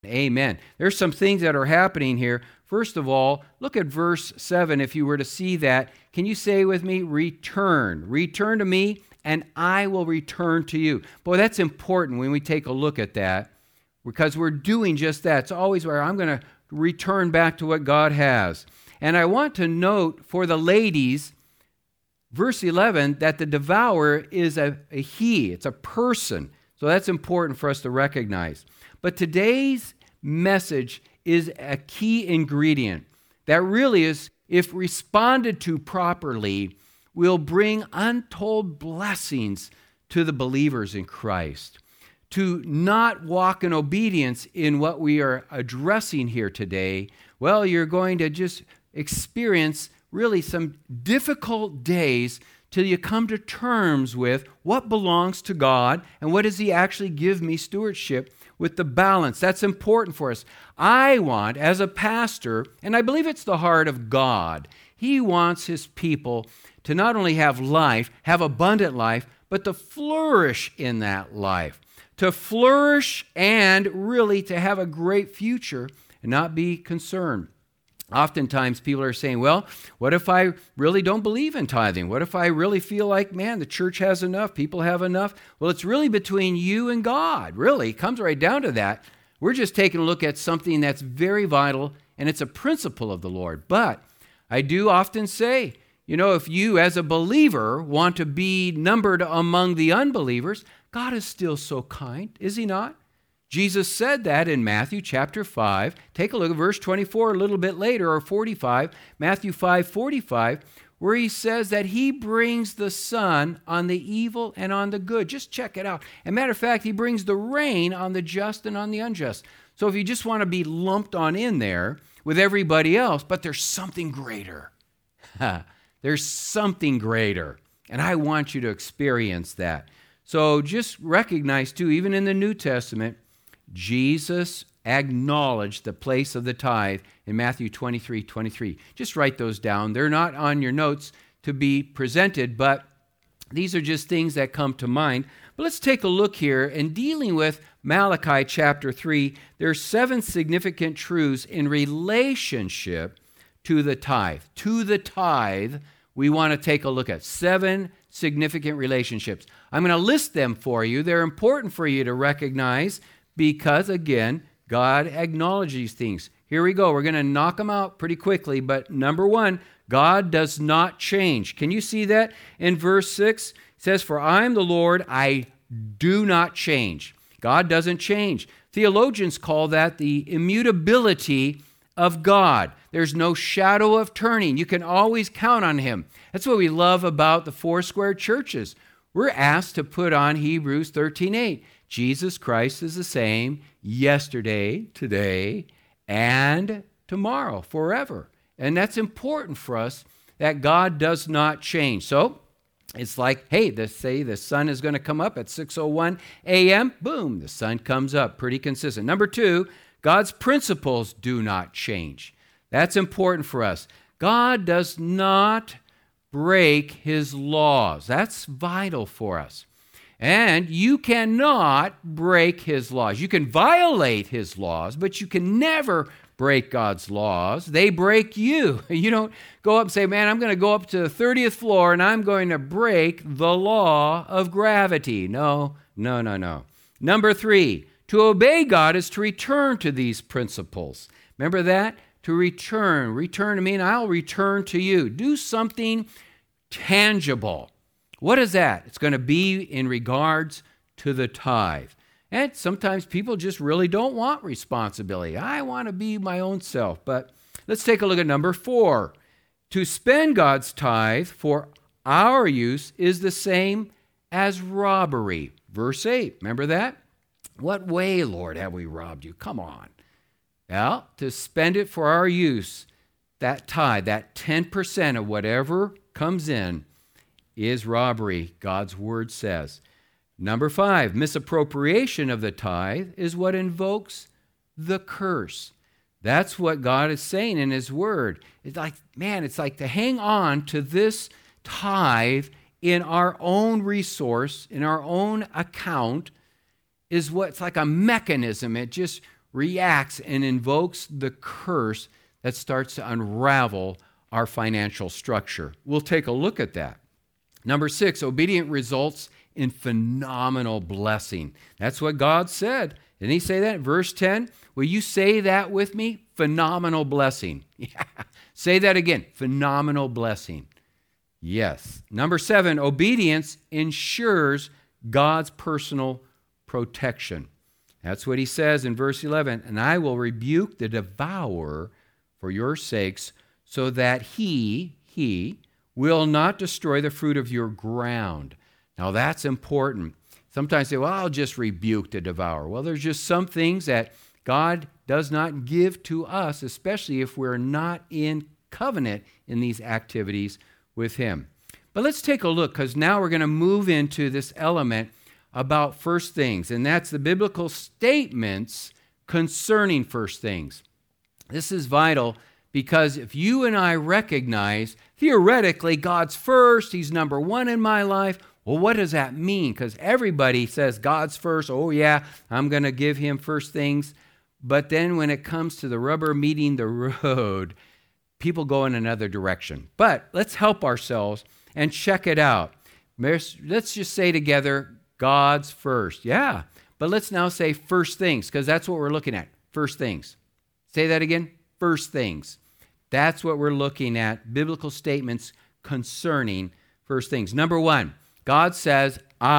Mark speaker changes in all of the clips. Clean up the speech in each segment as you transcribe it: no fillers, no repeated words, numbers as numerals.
Speaker 1: Amen. There's some things that are happening here. First of all, look at verse 7. If you were to see that, can you say with me, return? Return to me, and I will return to you. Boy, that's important when we take a look at that, because we're doing just that. It's always where I'm going to return back to what God has. And I want to note for the ladies, verse 11, that the devourer is a he. It's a person. So that's important for us to recognize. But today's message is a key ingredient that really is, if responded to properly, will bring untold blessings to the believers in Christ. To not walk in obedience in what we are addressing here today, well, you're going to just experience really some difficult days till you come to terms with what belongs to God and what does He actually give me stewardship with the balance. That's important for us. I want, as a pastor, and I believe it's the heart of God, He wants His people to not only have life, have abundant life, but to flourish in that life. To flourish and really to have a great future and not be concerned. Oftentimes people are saying, well, what if I really don't believe in tithing? What if I really feel like, man, the church has enough, people have enough? Well, it's really between you and God. Really, it comes right down to that. We're just taking a look at something that's very vital, and it's a principle of the Lord. But I do often say, if you as a believer want to be numbered among the unbelievers, God is still so kind, is He not? Jesus said that in Matthew chapter 5. Take a look at verse 24 a little bit later, or 45, Matthew 5:45, where He says that He brings the sun on the evil and on the good. Just check it out. As a matter of fact, He brings the rain on the just and on the unjust. So if you just want to be lumped on in there with everybody else, but there's something greater. There's something greater, and I want you to experience that. So just recognize, too, even in the New Testament, Jesus acknowledged the place of the tithe in Matthew 23:23. Just write those down. They're not on your notes to be presented, but these are just things that come to mind. But let's take a look here. In dealing with Malachi chapter 3, there are 7 significant truths in relationship to the tithe. To the tithe, we want to take a look at 7 significant relationships. I'm going to list them for you. They're important for you to recognize because, again, God acknowledges these things. Here we go. We're going to knock them out pretty quickly. But number 1, God does not change. Can you see that? In verse 6, it says, "For I am the Lord, I do not change." God doesn't change. Theologians call that the immutability of God. There's no shadow of turning. You can always count on Him. That's what we love about the Foursquare churches. We're asked to put on Hebrews 13:8. Jesus Christ is the same yesterday, today, and tomorrow, forever. And that's important for us, that God does not change. So it's like, hey, say the sun is going to come up at 6:01 a.m. Boom, the sun comes up. Pretty consistent. Number 2, God's principles do not change. That's important for us. God does not break His laws. That's vital for us. And you cannot break His laws. You can violate His laws, but you can never break God's laws. They break you. You don't go up and say, man, I'm going to go up to the 30th floor and I'm going to break the law of gravity. No. Number 3, to obey God is to return to these principles. Remember that? To return. Return to me and I'll return to you. Do something tangible. What is that? It's going to be in regards to the tithe. And sometimes people just really don't want responsibility. I want to be my own self. But let's take a look at number 4. To spend God's tithe for our use is the same as robbery. Verse 8, remember that? What way, Lord, have we robbed you? Come on. Well, to spend it for our use, that tithe, that 10% of whatever comes in, is robbery, God's word says. Number 5, misappropriation of the tithe is what invokes the curse. That's what God is saying in His word. It's like to hang on to this tithe in our own resource, in our own account, is what's like a mechanism. It just reacts and invokes the curse that starts to unravel our financial structure. We'll take a look at that. Number 6, obedience results in phenomenal blessing. That's what God said. Didn't he say that in verse 10? Will you say that with me? Phenomenal blessing. Yeah. Say that again. Phenomenal blessing. Yes. Number 7, obedience ensures God's personal protection. That's what he says in verse 11. And I will rebuke the devourer for your sakes, so that he will not destroy the fruit of your ground. Now that's important. Sometimes say, well, I'll just rebuke the devourer. Well, there's just some things that God does not give to us, especially if we're not in covenant in these activities with him. But let's take a look, because now we're going to move into this element about first things, and that's the biblical statements concerning first things. This is vital, because if you and I recognize, theoretically, God's first, he's number one in my life, well, what does that mean? Because everybody says God's first. Oh, yeah, I'm going to give him first things. But then when it comes to the rubber meeting the road, people go in another direction. But let's help ourselves and check it out. Let's just say together, God's first. Yeah, but let's now say first things, because that's what we're looking at. First things. Say that again. First things. That's what we're looking at. Biblical statements concerning first things. Number 1. God says,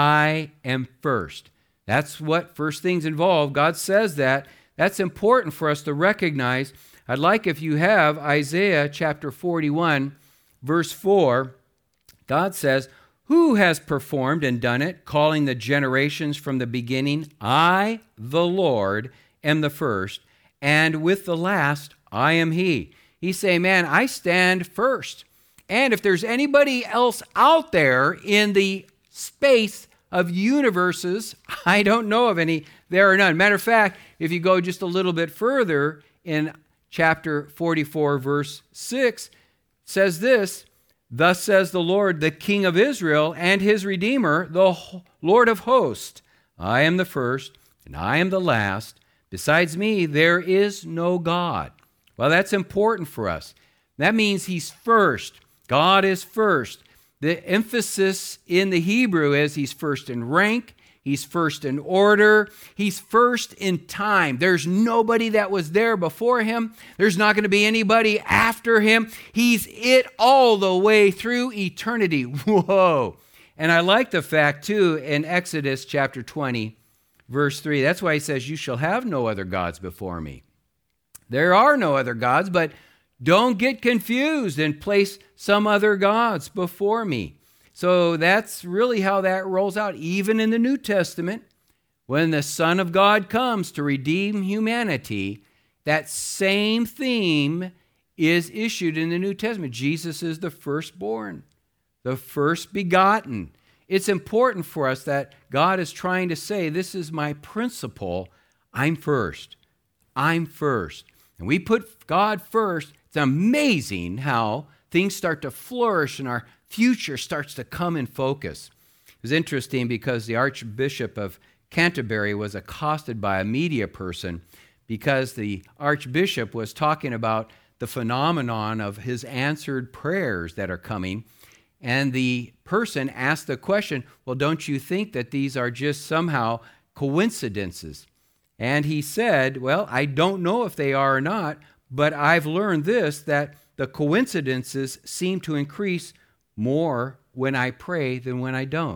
Speaker 1: I am first. That's what first things involve. God says that. That's important for us to recognize. I'd like if you have Isaiah chapter 41, verse 4. God says, who has performed and done it, calling the generations from the beginning? I, the Lord, am the first, and with the last, I am he. He's saying, man, I stand first. And if there's anybody else out there in the space of universes, I don't know of any. There are none. Matter of fact, if you go just a little bit further in chapter 44, verse 6, it says this, thus says the Lord, the King of Israel and his Redeemer, the Lord of hosts. I am the first and I am the last. Besides me, there is no God. Well, that's important for us. That means he's first. God is first. The emphasis in the Hebrew is he's first in rank, he's first in order, he's first in time. There's nobody that was there before him. There's not going to be anybody after him. He's it all the way through eternity. Whoa. And I like the fact, too, in Exodus chapter 20, verse 3. That's why he says, you shall have no other gods before me. There are no other gods, but don't get confused and place some other gods before me. So that's really how that rolls out. Even in the New Testament, when the Son of God comes to redeem humanity, that same theme is issued in the New Testament. Jesus is the firstborn, the first begotten. It's important for us that God is trying to say, this is my principle. I'm first. I'm first. And we put God first. It's amazing how things start to flourish and our future starts to come in focus. It was interesting because the Archbishop of Canterbury was accosted by a media person because the Archbishop was talking about the phenomenon of his answered prayers that are coming. And the person asked the question, well, don't you think that these are just somehow coincidences? And he said, well, I don't know if they are or not, but I've learned this, that the coincidences seem to increase more when I pray than when I don't.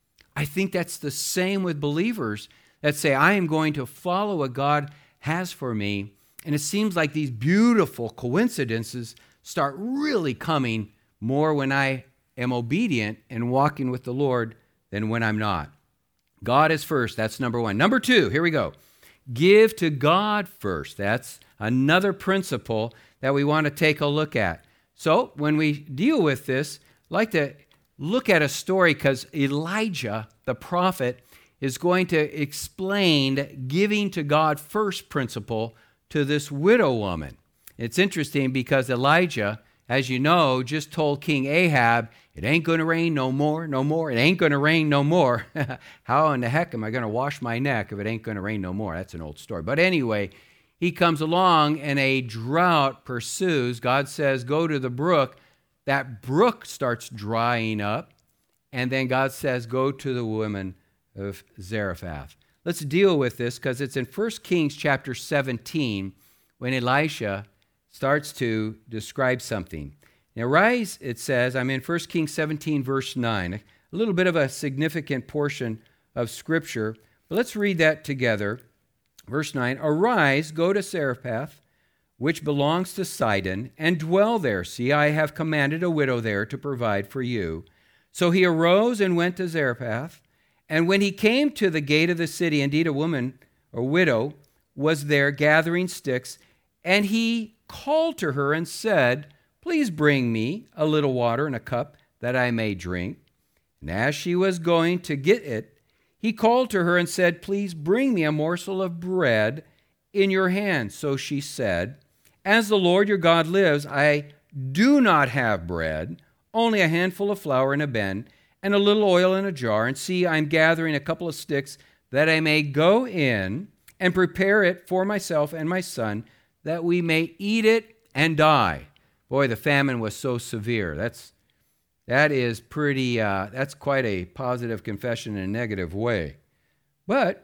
Speaker 1: I think that's the same with believers that say, I am going to follow what God has for me. And it seems like these beautiful coincidences start really coming more when I am obedient and walking with the Lord than when I'm not. God is first. That's number 1. Number 2, here we go. Give to God first. That's another principle that we want to take a look at. So when we deal with this, I'd like to look at a story because Elijah, the prophet, is going to explain giving to God first principle to this widow woman. It's interesting because Elijah, as you know, just told King Ahab, it ain't going to rain no more, no more. It ain't going to rain no more. How in the heck am I going to wash my neck if it ain't going to rain no more? That's an old story. But anyway, he comes along and a drought pursues. God says, go to the brook. That brook starts drying up. And then God says, go to the woman of Zarephath. Let's deal with this because it's in 1 Kings chapter 17 when Elisha starts to describe something. Now, rise, it says, I'm in 1 Kings 17, verse 9, a little bit of a significant portion of Scripture. But let's read that together. Verse 9, arise, go to Zarephath, which belongs to Sidon, and dwell there. See, I have commanded a widow there to provide for you. So he arose and went to Zarephath. And when he came to the gate of the city, indeed a woman, a widow, was there gathering sticks, and he called to her and said, please bring me a little water in a cup that I may drink. And as she was going to get it, he called to her and said, please bring me a morsel of bread in your hand. So she said, as the Lord your God lives, I do not have bread, only a handful of flour in a bin, and a little oil in a jar. And see, I'm gathering a couple of sticks that I may go in and prepare it for myself and my son, that we may eat it and die. Boy, the famine was so severe. That is pretty, that's quite a positive confession in a negative way. But,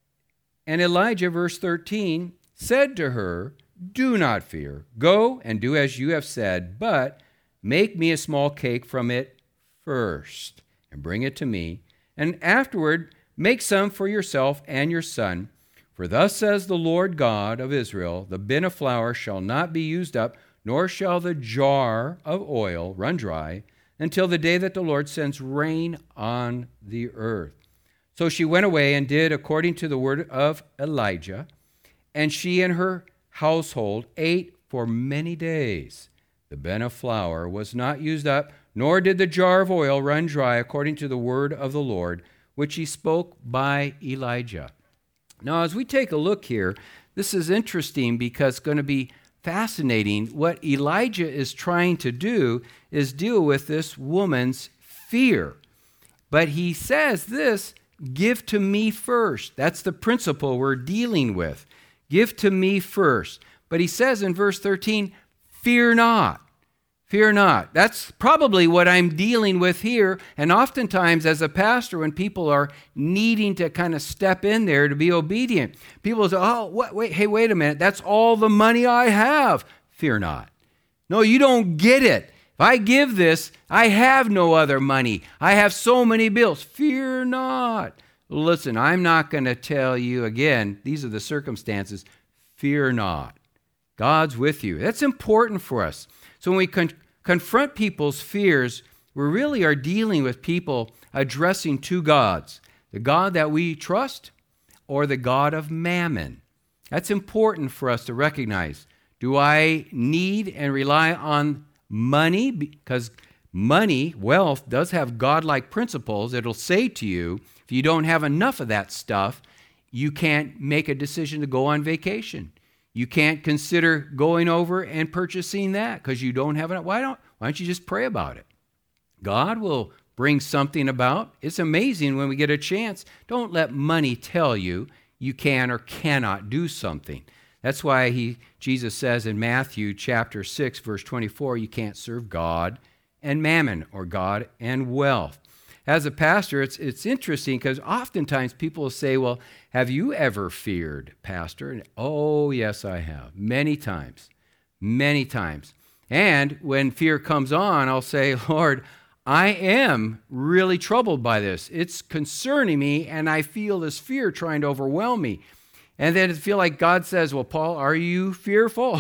Speaker 1: and Elijah, verse 13, said to her, do not fear. Go and do as you have said, but make me a small cake from it first, and bring it to me, and afterward make some for yourself and your son. For thus says the Lord God of Israel, the bin of flour shall not be used up, nor shall the jar of oil run dry, until the day that the Lord sends rain on the earth. So she went away and did according to the word of Elijah, and she and her household ate for many days. The bin of flour was not used up, nor did the jar of oil run dry, according to the word of the Lord, which he spoke by Elijah. Now, as we take a look here, this is interesting because it's going to be fascinating. What Elijah is trying to do is deal with this woman's fear. But he says this, give to me first. That's the principle we're dealing with. Give to me first. But he says in verse 13, fear not. Fear not. That's probably what I'm dealing with here. And oftentimes as a pastor, when people are needing to kind of step in there to be obedient, people say, oh, wait a minute. That's all the money I have. Fear not. No, you don't get it. If I give this, I have no other money. I have so many bills. Fear not. Listen, I'm not going to tell you again, these are the circumstances. Fear not. God's with you. That's important for us. So when we confront people's fears, we really are dealing with people addressing two gods, the God that we trust or the God of mammon. That's important for us to recognize. Do I need and rely on money? Because money, wealth, does have godlike principles. It'll say to you, if you don't have enough of that stuff, you can't make a decision to go on vacation. You can't consider going over and purchasing that because you don't have enough. Why don't you just pray about it? God will bring something about. It's amazing when we get a chance. Don't let money tell you you can or cannot do something. That's why Jesus says in Matthew chapter 6, verse 24, you can't serve God and mammon or God and wealth. As a pastor, it's interesting because oftentimes people will say, well, have you ever feared, Pastor? And, oh, yes, I have. Many times. Many times. And when fear comes on, I'll say, Lord, I am really troubled by this. It's concerning me, and I feel this fear trying to overwhelm me. And then I feel like God says, well, Paul, are you fearful?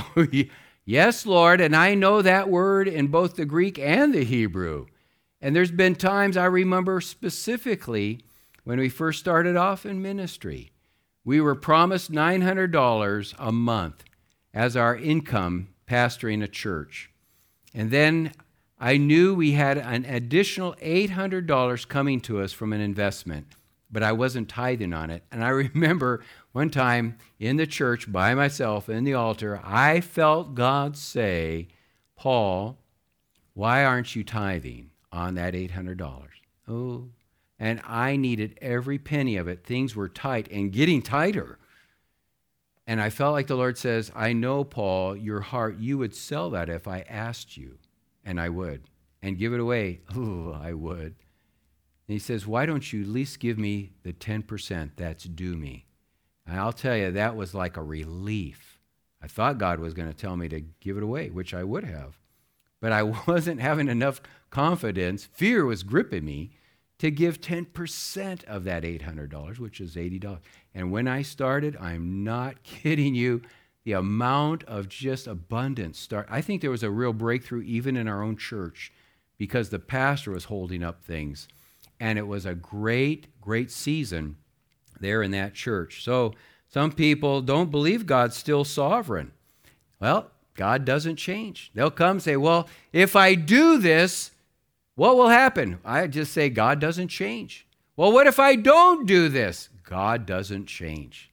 Speaker 1: Yes, Lord, and I know that word in both the Greek and the Hebrew. And there's been times I remember specifically when we first started off in ministry. We were promised $900 a month as our income pastoring a church. And then I knew we had an additional $800 coming to us from an investment, but I wasn't tithing on it. And I remember one time in the church by myself in the altar, I felt God say, Paul, why aren't you tithing on that $800? Oh, and I needed every penny of it. Things were tight and getting tighter. And I felt like the Lord says, I know, Paul, your heart, you would sell that if I asked you, and I would. And give it away, oh, I would. And he says, why don't you at least give me the 10% that's due me? And I'll tell you, that was like a relief. I thought God was going to tell me to give it away, which I would have. But I wasn't having enough confidence. Fear was gripping me to give 10% of that $800, which is $80. And when I started, I'm not kidding you, the amount of just abundance I think there was a real breakthrough even in our own church because the pastor was holding up things. And it was a great, great season there in that church. So some people don't believe God's still sovereign. Well, God doesn't change. They'll come and say, well, if I do this, what will happen? I just say, God doesn't change. Well, what if I don't do this? God doesn't change.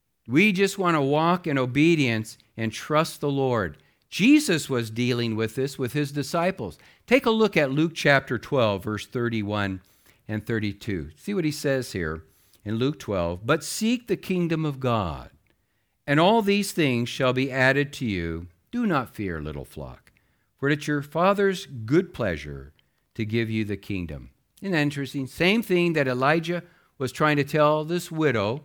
Speaker 1: We just want to walk in obedience and trust the Lord. Jesus was dealing with this with his disciples. Take a look at Luke chapter 12, verse 31 and 32. See what he says here in Luke 12. But seek the kingdom of God, and all these things shall be added to you. Do not fear, little flock, for it's your Father's good pleasure to give you the kingdom. Isn't that interesting? Same thing that Elijah was trying to tell this widow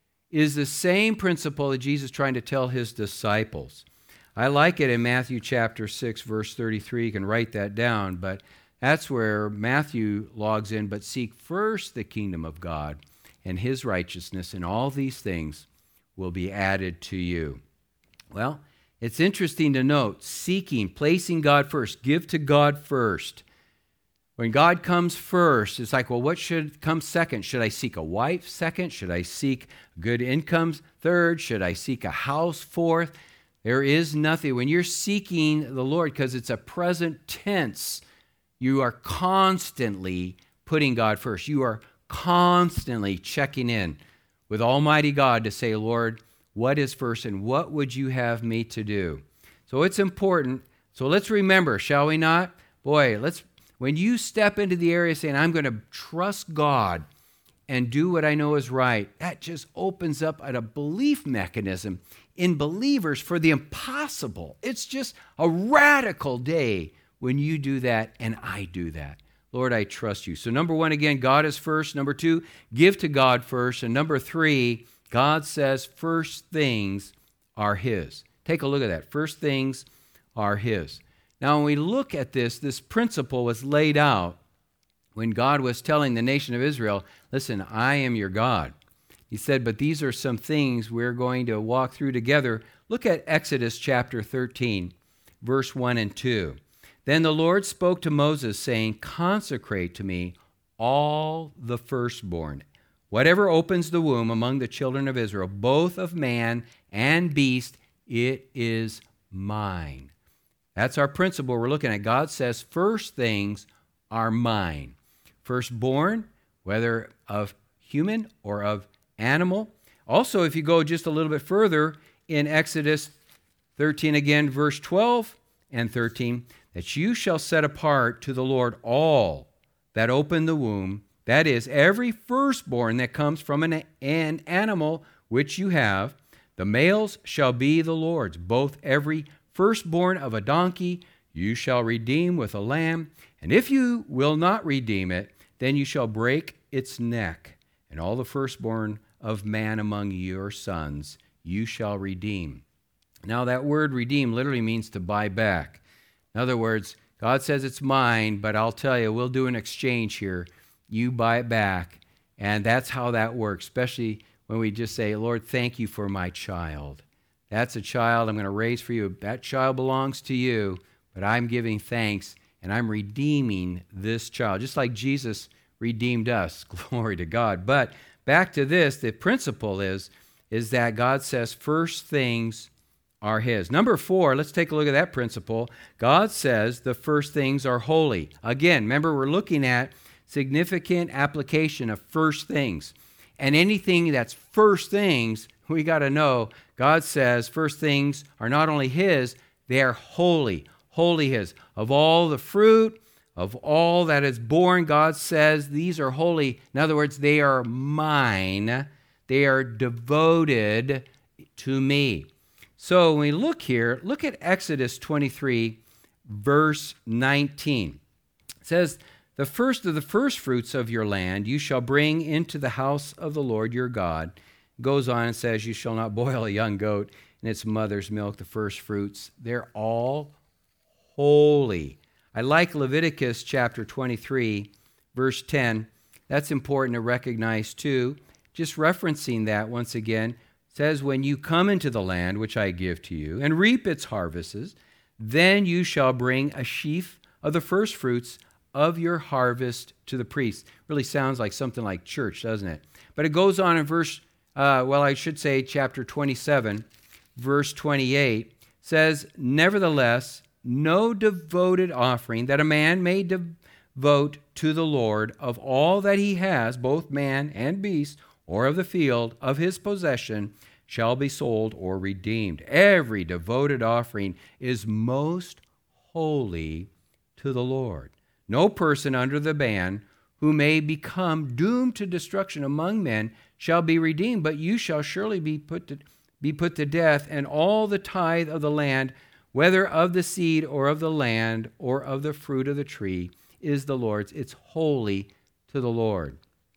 Speaker 1: is the same principle that Jesus is trying to tell his disciples. I like it in Matthew chapter 6, verse 33. You can write that down, but that's where Matthew logs in. But seek first the kingdom of God and his righteousness, and all these things will be added to you. Well, it's interesting to note, seeking, placing God first, give to God first. When God comes first, it's like, well, what should come second? Should I seek a wife second? Should I seek good incomes third? Should I seek a house fourth? There is nothing. When you're seeking the Lord, because it's a present tense, you are constantly putting God first. You are constantly checking in with Almighty God to say, Lord, what is first and what would you have me to do? So it's important. So let's remember, shall we not? Boy, when you step into the area saying, I'm going to trust God and do what I know is right, that just opens up a belief mechanism in believers for the impossible. It's just a radical day when you do that and I do that. Lord, I trust you. So number one, again, God is first. Number two, give to God first. And number three, God says first things are his. Take a look at that. First things are his. Now, when we look at this principle was laid out when God was telling the nation of Israel, listen, I am your God. He said, but these are some things we're going to walk through together. Look at Exodus chapter 13, verse 1 and 2. Then the Lord spoke to Moses, saying, consecrate to me all the firstborn, whatever opens the womb among the children of Israel, both of man and beast, it is mine. That's our principle we're looking at. God says first things are mine. Firstborn, whether of human or of animal. Also, if you go just a little bit further in Exodus 13 again, verse 12 and 13, that you shall set apart to the Lord all that open the womb, that is, every firstborn that comes from an animal which you have, the males shall be the Lord's, both every firstborn of a donkey you shall redeem with a lamb, and if you will not redeem it, then you shall break its neck, and all the firstborn of man among your sons you shall redeem. Now that word redeem literally means to buy back. In other words, God says it's mine, but I'll tell you, we'll do an exchange here. You buy it back, and that's how that works, especially when we just say, Lord, thank you for my child. That's a child I'm going to raise for you. That child belongs to you, but I'm giving thanks, and I'm redeeming this child, just like Jesus redeemed us. Glory to God. But back to this, the principle is that God says first things are his. Number 4, let's take a look at that principle. God says the first things are holy. Again, remember, we're looking at significant application of first things. And anything that's first things, we got to know God says first things are not only his, they are holy. wholly his. Of all the fruit, of all that is born, God says, these are holy. In other words, they are mine. They are devoted to me. So when we look here, look at Exodus 23, verse 19. It says, the first of the first fruits of your land you shall bring into the house of the Lord your God. It goes on and says, you shall not boil a young goat in its mother's milk, the first fruits. They're all holy. I like Leviticus chapter 23, verse 10. That's important to recognize too. Just referencing that once again, says, when you come into the land which I give to you and reap its harvests, then you shall bring a sheaf of the first fruits of your harvest to the priest. Really sounds like something like church, doesn't it? But it goes on in chapter 27, verse 28, says, nevertheless, no devoted offering that a man may devote to the Lord of all that he has, both man and beast, or of the field, of his possession, shall be sold or redeemed. Every devoted offering is most holy to the Lord. No person under the ban who may become doomed to destruction among men shall be redeemed, but you shall surely be put to death, and all the tithe of the land, whether of the seed or of the land or of the fruit of the tree, is the Lord's. It's holy to the Lord.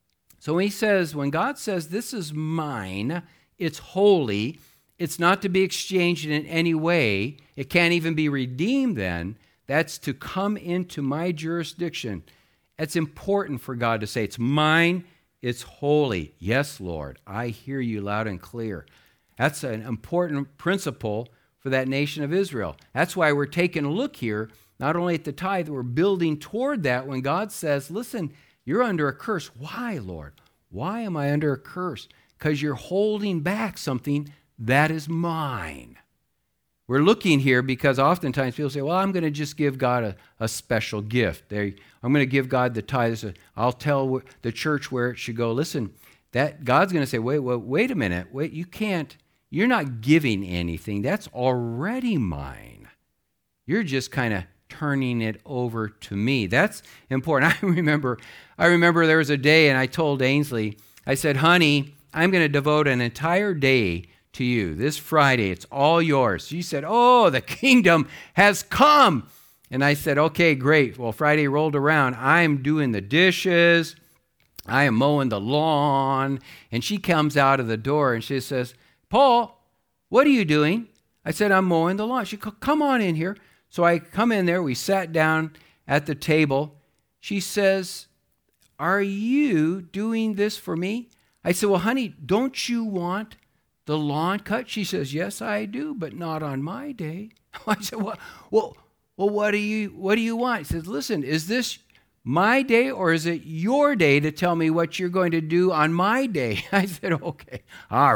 Speaker 1: So when God says, this is mine, it's holy, it's not to be exchanged in any way, it can't even be redeemed then, that's to come into my jurisdiction. It's important for God to say, it's mine, it's holy. Yes, Lord, I hear you loud and clear. That's an important principle for that nation of Israel. That's why we're taking a look here, not only at the tithe, we're building toward that when God says, listen, you're under a curse. Why, Lord? Why am I under a curse? Because you're holding back something that is mine. We're looking here because oftentimes people say, well, I'm going to just give God a special gift. I'm going to give God the tithe. I'll tell the church where it should go. Listen, that God's going to say, wait a minute. You can't. You're not giving anything. That's already mine. You're just kind of turning it over to me. That's important. I remember there was a day, and I told Ainsley, I said, honey, I'm going to devote an entire day to you. This Friday, it's all yours. She said, oh, the kingdom has come. And I said, okay, great. Well, Friday rolled around. I'm doing the dishes. I am mowing the lawn. And she comes out of the door and she says, Paul, what are you doing? I said, I'm mowing the lawn. She said, come on in here. So I come in there. We sat down at the table. She says, are you doing this for me? I said, well, honey, don't you want the lawn cut? She says, yes, I do, but not on my day. I said, well, what do you want? He says, listen, is this my day or is it your day to tell me what you're going to do on my day? I said, okay, all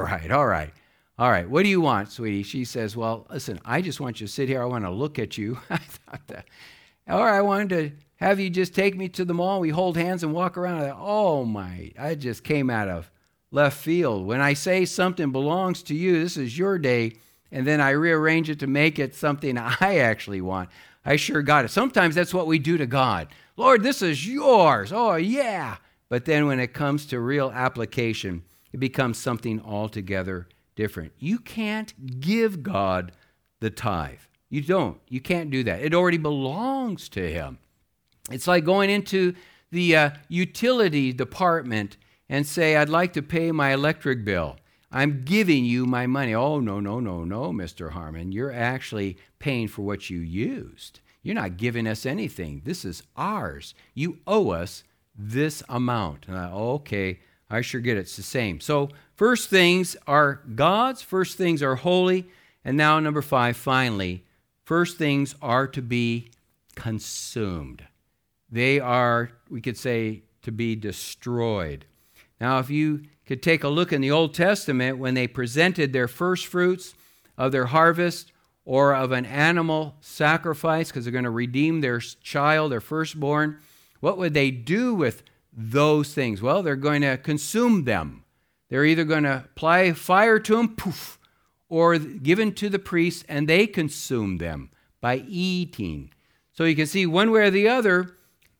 Speaker 1: right. What do you want, sweetie? She says, well, listen, I just want you to sit here. I want to look at you. I thought that. Or I wanted to have you just take me to the mall. We hold hands and walk around. I thought, I just came out of left field. When I say something belongs to you, this is your day, and then I rearrange it to make it something I actually want, I sure got it. Sometimes that's what we do to God. Lord, this is yours. Oh, yeah. But then when it comes to real application, it becomes something altogether different. You can't give God the tithe. You don't. You can't do that. It already belongs to him. It's like going into the utility department and say, I'd like to pay my electric bill. I'm giving you my money. Oh, no, Mr. Harmon. You're actually paying for what you used. You're not giving us anything. This is ours. You owe us this amount. Okay, I sure get it. It's the same. So first things are God's. First things are holy. And now number 5, finally, first things are to be consumed. They are, we could say, to be destroyed. Now, if you could take a look in the Old Testament, when they presented their first fruits of their harvest or of an animal sacrifice, because they're going to redeem their child, their firstborn, what would they do with those things? Well, they're going to consume them. They're either going to apply fire to them, poof, or given to the priests, and they consume them by eating. So you can see one way or the other,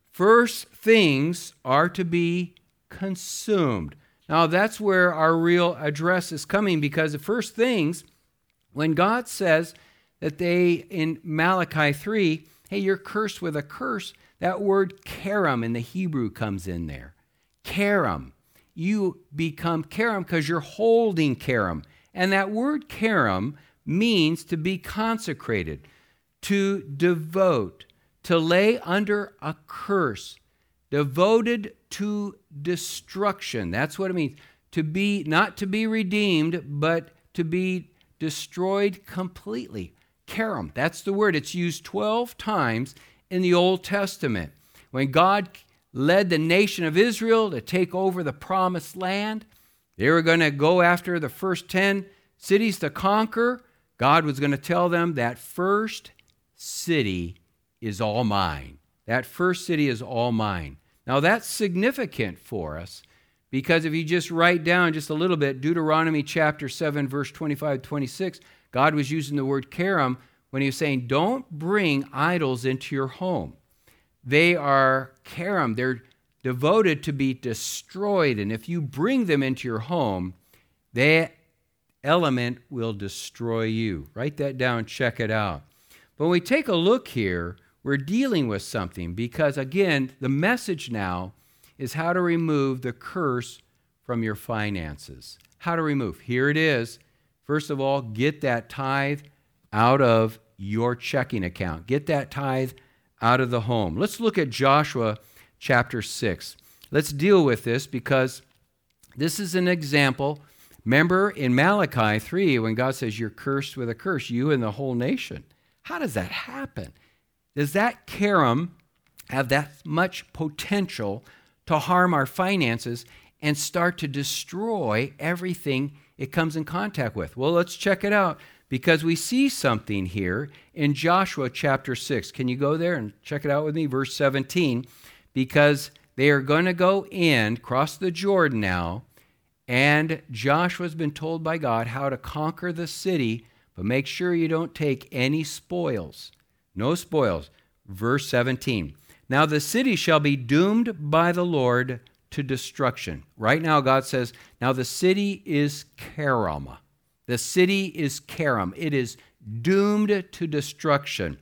Speaker 1: first things are to be consumed. Now that's where our real address is coming, because the first things, when God says that in Malachi 3, hey, you're cursed with a curse, that word karam in the Hebrew comes in there. Karam. You become karam because you're holding karam. And that word karam means to be consecrated, to devote, to lay under a curse, devoted to destruction. That's what it means. To be, not to be redeemed, but to be destroyed completely. Karam, that's the word. It's used 12 times in the Old Testament. When God led the nation of Israel to take over the promised land, they were going to go after the first 10 cities to conquer. God was going to tell them that first city is all mine. That first city is all mine. Now that's significant for us, because if you just write down just a little bit, Deuteronomy chapter 7, verse 25, 26, God was using the word karam when he was saying, don't bring idols into your home. They are karam. They're devoted to be destroyed. And if you bring them into your home, that element will destroy you. Write that down, check it out. But when we take a look here, we're dealing with something, because again, the message now is how to remove the curse from your finances. How to remove. Here it is. First of all, get that tithe out of your checking account. Get that tithe out of the home. Let's look at Joshua chapter 6. Let's deal with this, because this is an example. Remember in Malachi 3, when God says you're cursed with a curse, you and the whole nation. How does that happen? Does that karam have that much potential to harm our finances and start to destroy everything it comes in contact with? Well, let's check it out, because we see something here in Joshua chapter 6. Can you go there and check it out with me? Verse 17, because they are going to go in, cross the Jordan now, and Joshua's been told by God how to conquer the city, but make sure you don't take any spoils. No spoils. Verse 17. Now the city shall be doomed by the Lord to destruction. Right now God says, now the city is karam. The city is karam. It is doomed to destruction.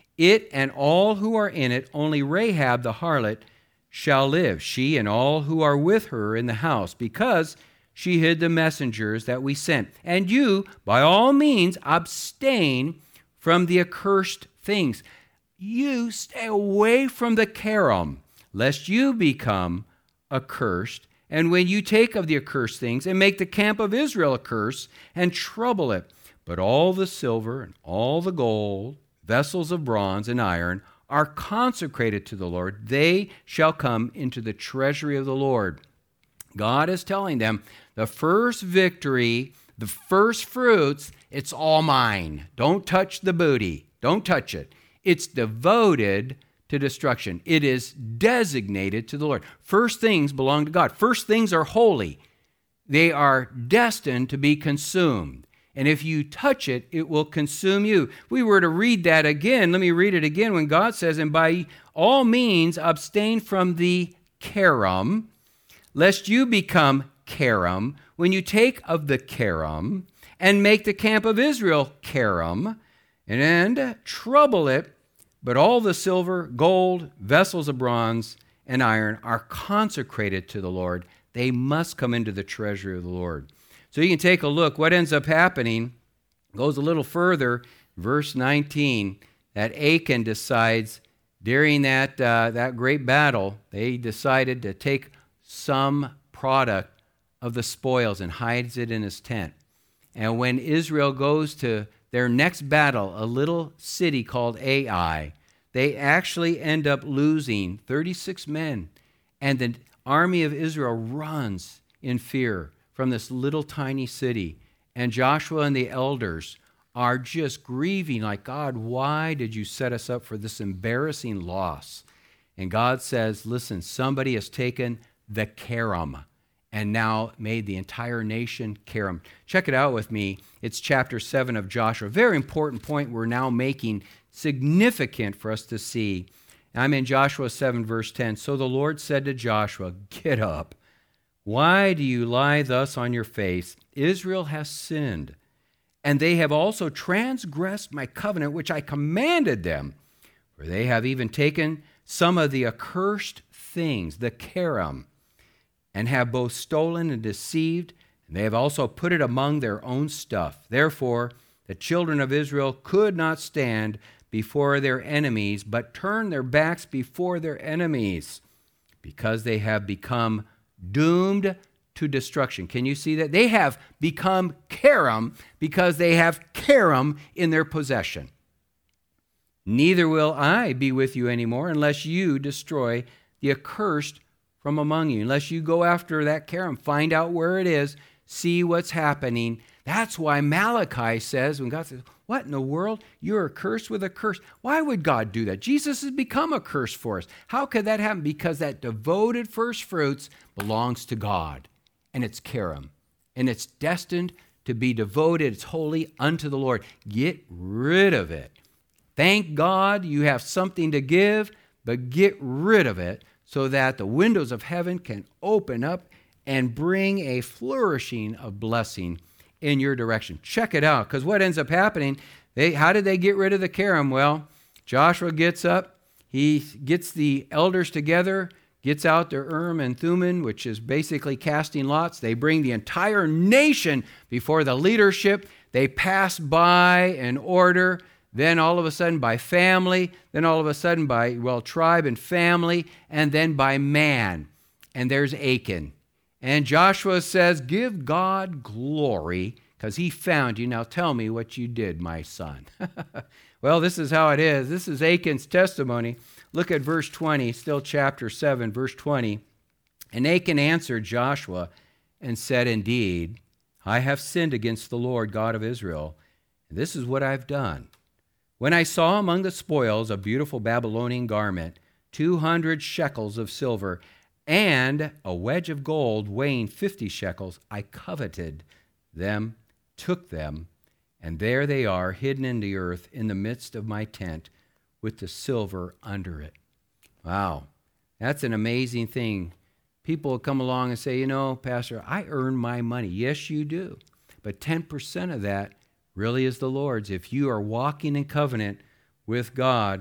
Speaker 1: It and all who are in it, only Rahab the harlot shall live, she and all who are with her in the house, because she hid the messengers that we sent. And you, by all means, abstain from the accursed things. You stay away from the karam, lest you become accursed. And when you take of the accursed things and make the camp of Israel a curse and trouble it, but all the silver and all the gold, vessels of bronze and iron, are consecrated to the Lord, they shall come into the treasury of the Lord. God is telling them, the first victory, the first fruits, it's all mine. Don't touch the booty. Don't touch it. It's devoted to destruction. It is designated to the Lord. First things belong to God. First things are holy. They are destined to be consumed. And if you touch it, it will consume you. If we were to read that again, let me read it again, when God says, and by all means abstain from the karam, lest you become karam. When you take of the karam and make the camp of Israel karam, and trouble it, but all the silver, gold, vessels of bronze, and iron are consecrated to the Lord. They must come into the treasury of the Lord. So you can take a look. What ends up happening goes a little further. Verse 19, that Achan decides during that great battle, they decided to take some product of the spoils and hides it in his tent. And when Israel goes to their next battle, a little city called Ai, they actually end up losing 36 men. And the army of Israel runs in fear from this little tiny city. And Joshua and the elders are just grieving like, God, why did you set us up for this embarrassing loss? And God says, listen, somebody has taken the karam, and now made the entire nation Karam. Check it out with me. It's chapter 7 of Joshua. Very important point we're now making, significant for us to see. I'm in Joshua 7, verse 10. So the Lord said to Joshua, get up. Why do you lie thus on your face? Israel has sinned, and they have also transgressed my covenant, which I commanded them. For they have even taken some of the accursed things, the Karam, and have both stolen and deceived, and they have also put it among their own stuff. Therefore, the children of Israel could not stand before their enemies, but turned their backs before their enemies, because they have become doomed to destruction. Can you see that? They have become Karam because they have Karam in their possession. Neither will I be with you anymore unless you destroy the accursed from among you. Unless you go after that Karam, find out where it is, see what's happening. That's why Malachi says, when God says, what in the world? You're cursed with a curse. Why would God do that? Jesus has become a curse for us. How could that happen? Because that devoted first fruits belongs to God, and it's Karam, and it's destined to be devoted. It's holy unto the Lord. Get rid of it. Thank God you have something to give, but get rid of it so that the windows of heaven can open up and bring a flourishing of blessing in your direction. Check it out, because what ends up happening, how did they get rid of the Karam? Well, Joshua gets up, he gets the elders together, gets out their Urim and Thummim, which is basically casting lots. They bring the entire nation before the leadership. They pass by an order, then all of a sudden by family, then all of a sudden by, tribe and family, and then by man. And there's Achan. And Joshua says, give God glory because he found you. Now tell me what you did, my son. Well, this is how it is. This is Achan's testimony. Look at verse 20, still chapter 7, verse 20. And Achan answered Joshua and said, indeed, I have sinned against the Lord God of Israel. And this is what I've done. When I saw among the spoils a beautiful Babylonian garment, 200 shekels of silver, and a wedge of gold weighing 50 shekels, I coveted them, took them, and there they are, hidden in the earth in the midst of my tent with the silver under it. Wow, that's an amazing thing. People will come along and say, Pastor, I earn my money. Yes, you do. But 10% of that really is the Lord's. If you are walking in covenant with God,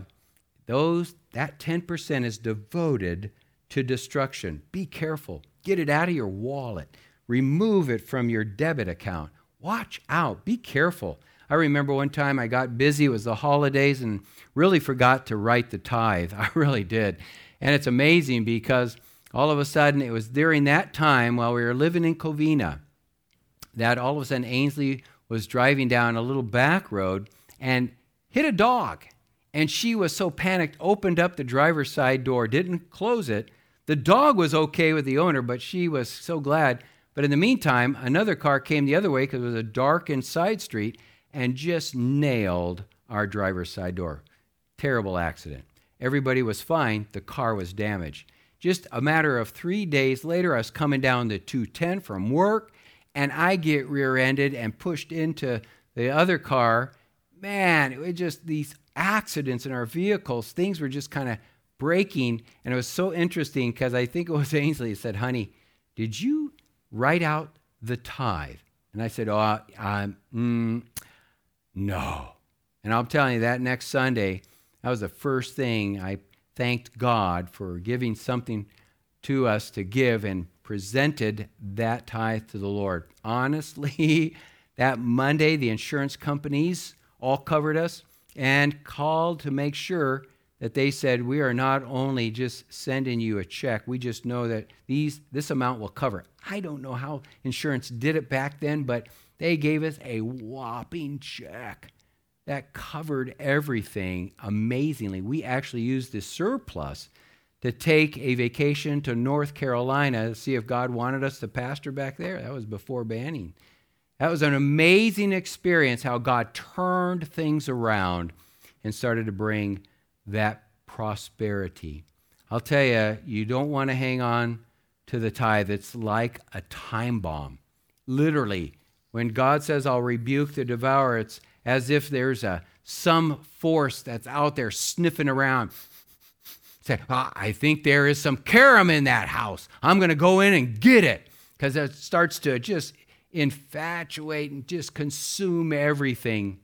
Speaker 1: that 10% is devoted to destruction. Be careful. Get it out of your wallet. Remove it from your debit account. Watch out. Be careful. I remember one time I got busy. It was the holidays and really forgot to write the tithe. I really did. And it's amazing because all of a sudden it was during that time while we were living in Covina that all of a sudden Ainsley was driving down a little back road and hit a dog. And she was so panicked, opened up the driver's side door, didn't close it. The dog was okay with the owner, but she was so glad. But in the meantime, another car came the other way because it was a darkened side street and just nailed our driver's side door. Terrible accident. Everybody was fine. The car was damaged. Just a matter of 3 days later, I was coming down the 210 from work, and I get rear-ended and pushed into the other car. Man, it was just these accidents in our vehicles. Things were just kind of breaking, and it was so interesting because I think it was Ainsley who said, honey, did you write out the tithe? And I said, no. And I'm telling you, that next Sunday, that was the first thing I thanked God for giving something to us to give and presented that tithe to the Lord. Honestly, that Monday, the insurance companies all covered us and called to make sure that they said, we are not only just sending you a check, we just know that this amount will cover. I don't know how insurance did it back then, but they gave us a whopping check that covered everything amazingly. We actually used the surplus to take a vacation to North Carolina to see if God wanted us to pastor back there. That was before banning. That was an amazing experience, how God turned things around and started to bring that prosperity. I'll tell you, you don't want to hang on to the tithe. It's like a time bomb. Literally, when God says, I'll rebuke the devourer, it's as if there's some force that's out there sniffing around. Say, I think there is some carom in that house. I'm going to go in and get it. Because it starts to just infatuate and just consume everything.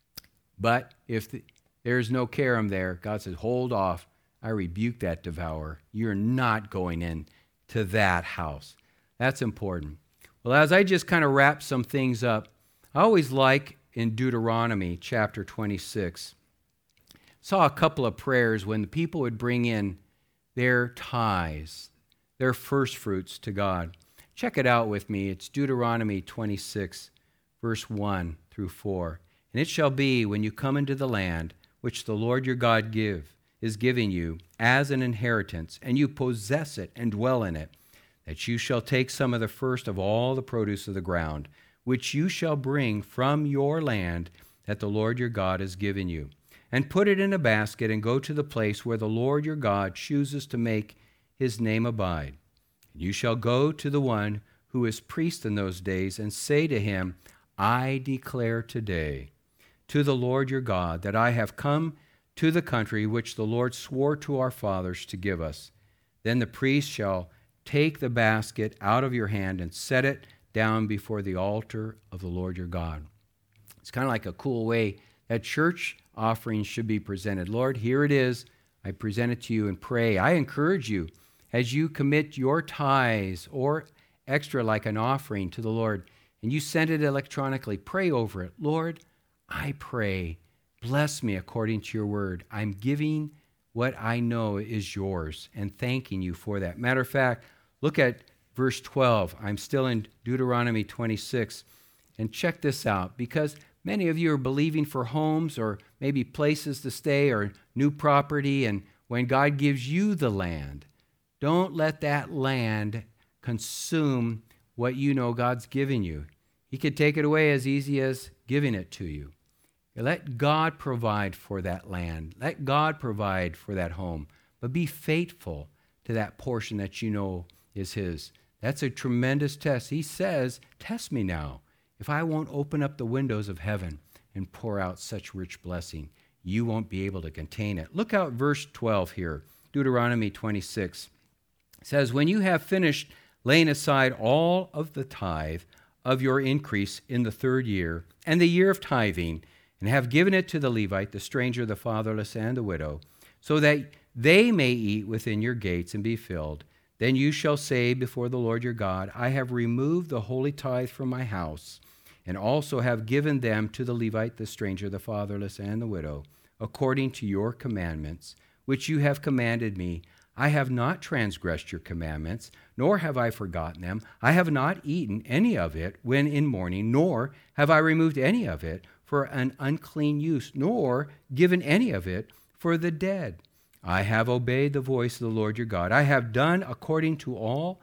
Speaker 1: But if there's no carom there, God says, hold off. I rebuke that devourer. You're not going in to that house. That's important. Well, as I just kind of wrap some things up, I always like in Deuteronomy chapter 26, saw a couple of prayers when the people would bring in their tithes, their first fruits to God. Check it out with me. It's Deuteronomy 26, verse 1 through 4. And it shall be when you come into the land which the Lord your God is giving you as an inheritance, and you possess it and dwell in it, that you shall take some of the first of all the produce of the ground, which you shall bring from your land that the Lord your God has given you, and put it in a basket, and go to the place where the Lord your God chooses to make his name abide. And you shall go to the one who is priest in those days, and say to him, I declare today to the Lord your God that I have come to the country which the Lord swore to our fathers to give us. Then the priest shall take the basket out of your hand and set it down before the altar of the Lord your God. It's kind of like a cool way that church offerings should be presented. Lord, here it is. I present it to you and pray. I encourage you, as you commit your tithes or extra like an offering to the Lord, and you send it electronically, pray over it. Lord, I pray, bless me according to your word. I'm giving what I know is yours and thanking you for that. Matter of fact, look at verse 12. I'm still in Deuteronomy 26. And check this out, because many of you are believing for homes or maybe places to stay or new property. And when God gives you the land, don't let that land consume what you know God's giving you. He could take it away as easy as giving it to you. Let God provide for that land. Let God provide for that home. But be faithful to that portion that you know is his. That's a tremendous test. He says, test me now. If I won't open up the windows of heaven and pour out such rich blessing, you won't be able to contain it. Look out verse 12 here, Deuteronomy 26. It says, when you have finished laying aside all of the tithe of your increase in the third year and the year of tithing, and have given it to the Levite, the stranger, the fatherless, and the widow, so that they may eat within your gates and be filled, then you shall say before the Lord your God, I have removed the holy tithe from my house, and also have given them to the Levite, the stranger, the fatherless, and the widow, according to your commandments, which you have commanded me. I have not transgressed your commandments, nor have I forgotten them. I have not eaten any of it when in mourning, nor have I removed any of it for an unclean use, nor given any of it for the dead. I have obeyed the voice of the Lord your God. I have done according to all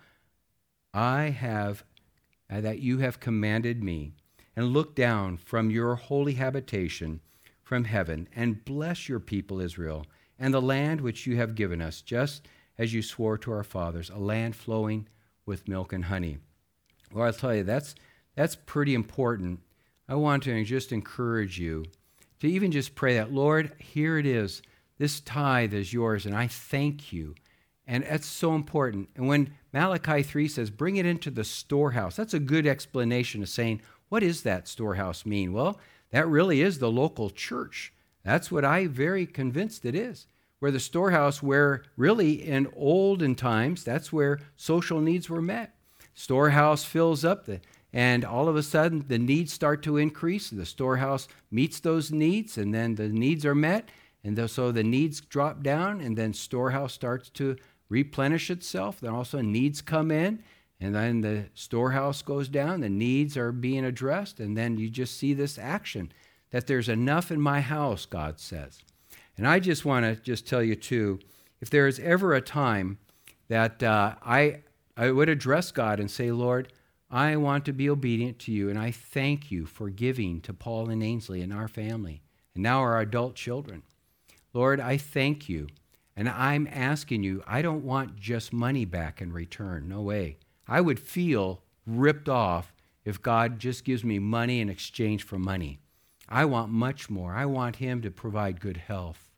Speaker 1: that you have commanded me, and looked down from your holy habitation from heaven, and bless your people Israel, and the land which you have given us, just as you swore to our fathers, a land flowing with milk and honey. Well, I'll tell you, that's pretty important. I want to just encourage you to even just pray that, Lord, here it is. This tithe is yours, and I thank you. And that's so important. And when Malachi 3 says, bring it into the storehouse, that's a good explanation of saying, what does that storehouse mean? Well, that really is the local church. That's what I'm very convinced it is. Where the storehouse, where really in olden times, that's where social needs were met. Storehouse fills up, and all of a sudden the needs start to increase. The storehouse meets those needs, and then the needs are met. And so the needs drop down, and then storehouse starts to replenish itself. Then also needs come in, and then the storehouse goes down. The needs are being addressed, and then you just see this action, that there's enough in my house, God says. And I just want to just tell you, too, if there is ever a time that I would address God and say, Lord, I want to be obedient to you, and I thank you for giving to Paul and Ainsley and our family, and now our adult children. Lord, I thank you, And I'm asking you, I don't want just money back in return. No way. I would feel ripped off if God just gives me money in exchange for money. I want much more. I want him to provide good health.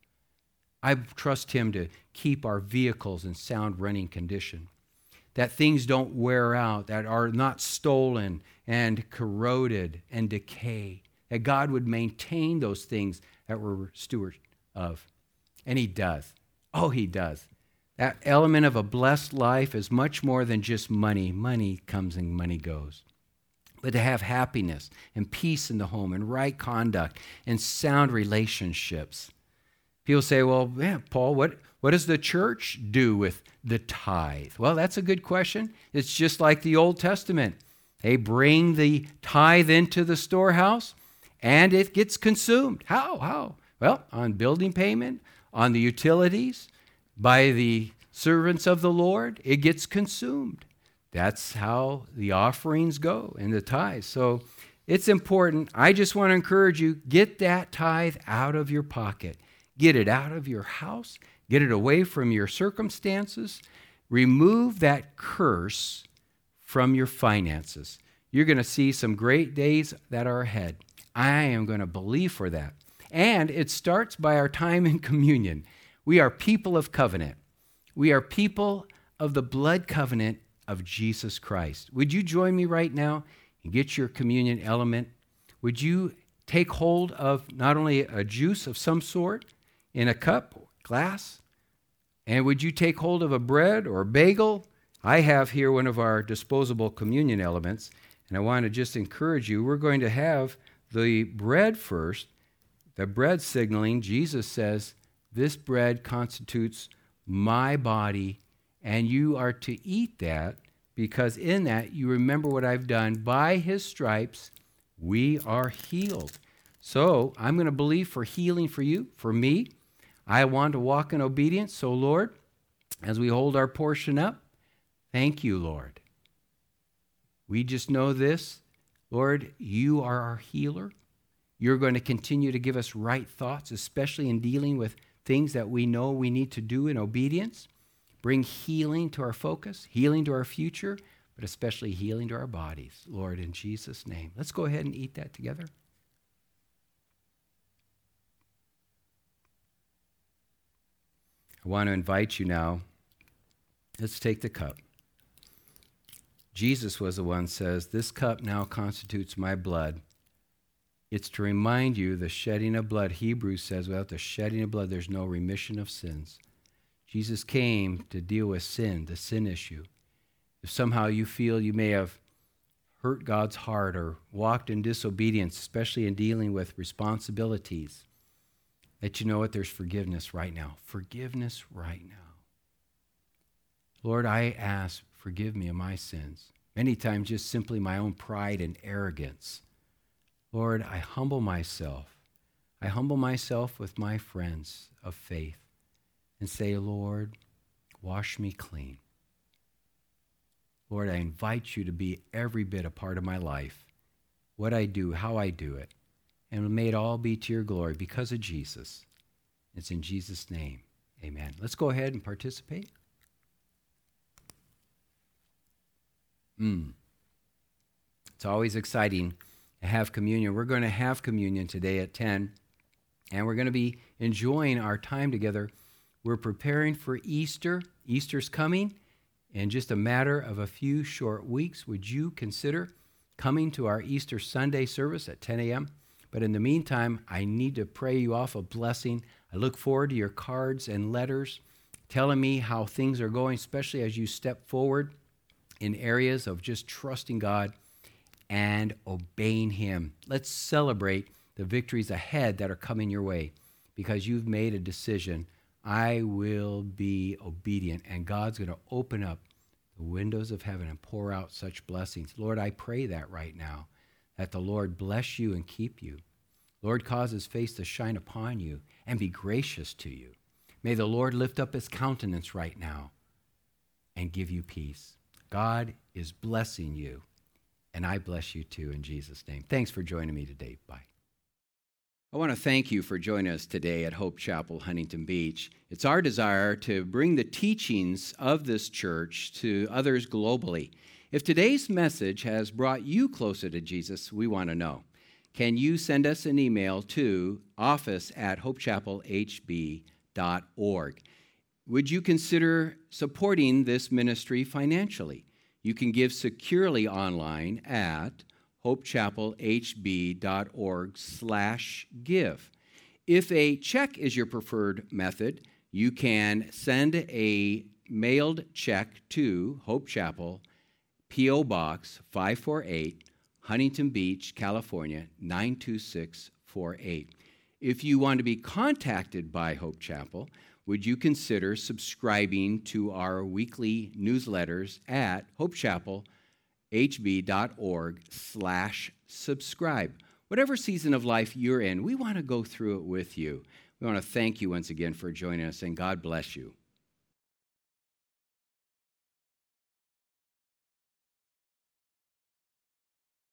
Speaker 1: I trust him to keep our vehicles in sound running condition, that things don't wear out, that are not stolen and corroded and decay, that God would maintain those things that we're stewards of. And he does. Oh, he does. That element of a blessed life is much more than just money. Money comes and money goes. But to have happiness and peace in the home and right conduct and sound relationships. People say, well, yeah, Paul, what does the church do with the tithe? Well, that's a good question. It's just like the Old Testament. They bring the tithe into the storehouse and it gets consumed. How? Well, on building payment, on the utilities, by the servants of the Lord, it gets consumed. That's how the offerings go in the tithe. So it's important. I just want to encourage you, get that tithe out of your pocket. Get it out of your house. Get it away from your circumstances. Remove that curse from your finances. You're going to see some great days that are ahead. I am going to believe for that. And it starts by our time in communion. We are people of covenant. We are people of the blood covenant of Jesus Christ. Would you join me right now and get your communion element? Would you take hold of not only a juice of some sort in a cup, glass, and would you take hold of a bread or a bagel? I have here one of our disposable communion elements, and I want to just encourage you. We're going to have the bread first. The bread signaling, Jesus says, this bread constitutes my body, and you are to eat that because in that you remember what I've done. By his stripes, we are healed. So I'm going to believe for healing for you, for me. I want to walk in obedience. So, Lord, as we hold our portion up, thank you, Lord. We just know this. Lord, you are our healer. You're going to continue to give us right thoughts, especially in dealing with things that we know we need to do in obedience. Bring healing to our focus, healing to our future, but especially healing to our bodies. Lord, in Jesus' name. Let's go ahead and eat that together. I want to invite you now. Let's take the cup. Jesus was the one who says, this cup now constitutes my blood. It's to remind you the shedding of blood. Hebrews says, without the shedding of blood, there's no remission of sins. Jesus came to deal with sin, the sin issue. If somehow you feel you may have hurt God's heart or walked in disobedience, especially in dealing with responsibilities, that you know what, there's forgiveness right now. Forgiveness right now. Lord, I ask, forgive me of my sins. Many times just simply my own pride and arrogance. Lord, I humble myself. I humble myself with my friends of faith and say, Lord, wash me clean. Lord, I invite you to be every bit a part of my life, what I do, how I do it, and may it all be to your glory because of Jesus. It's in Jesus' name, amen. Let's go ahead and participate. It's always exciting to have communion. We're going to have communion today at 10, and we're going to be enjoying our time together. We're preparing for Easter. Easter's coming in just a matter of a few short weeks. Would you consider coming to our Easter Sunday service at 10 a.m.? But in the meantime, I need to pray you off a blessing. I look forward to your cards and letters telling me how things are going, especially as you step forward in areas of just trusting God and obeying him. Let's celebrate the victories ahead that are coming your way because you've made a decision. I will be obedient, and God's going to open up the windows of heaven and pour out such blessings. Lord, I pray that right now, that the Lord bless you and keep you. Lord, cause his face to shine upon you and be gracious to you. May the Lord lift up his countenance right now and give you peace. God is blessing you, and I bless you too in Jesus' name. Thanks for joining me today. Bye. I want to thank you for joining us today at Hope Chapel, Huntington Beach. It's our desire to bring the teachings of this church to others globally. If today's message has brought you closer to Jesus, we want to know. Can you send us an email to office@hopechapelhb.org? Would you consider supporting this ministry financially? You can give securely online at hopechapelhb.org/give. If a check is your preferred method, you can send a mailed check to Hope Chapel, P.O. Box 548, Huntington Beach, California, 92648. If you want to be contacted by Hope Chapel, would you consider subscribing to our weekly newsletters at hopechapelhb.org/subscribe? Whatever season of life you're in, we want to go through it with you. We want to thank you once again for joining us, and God bless you.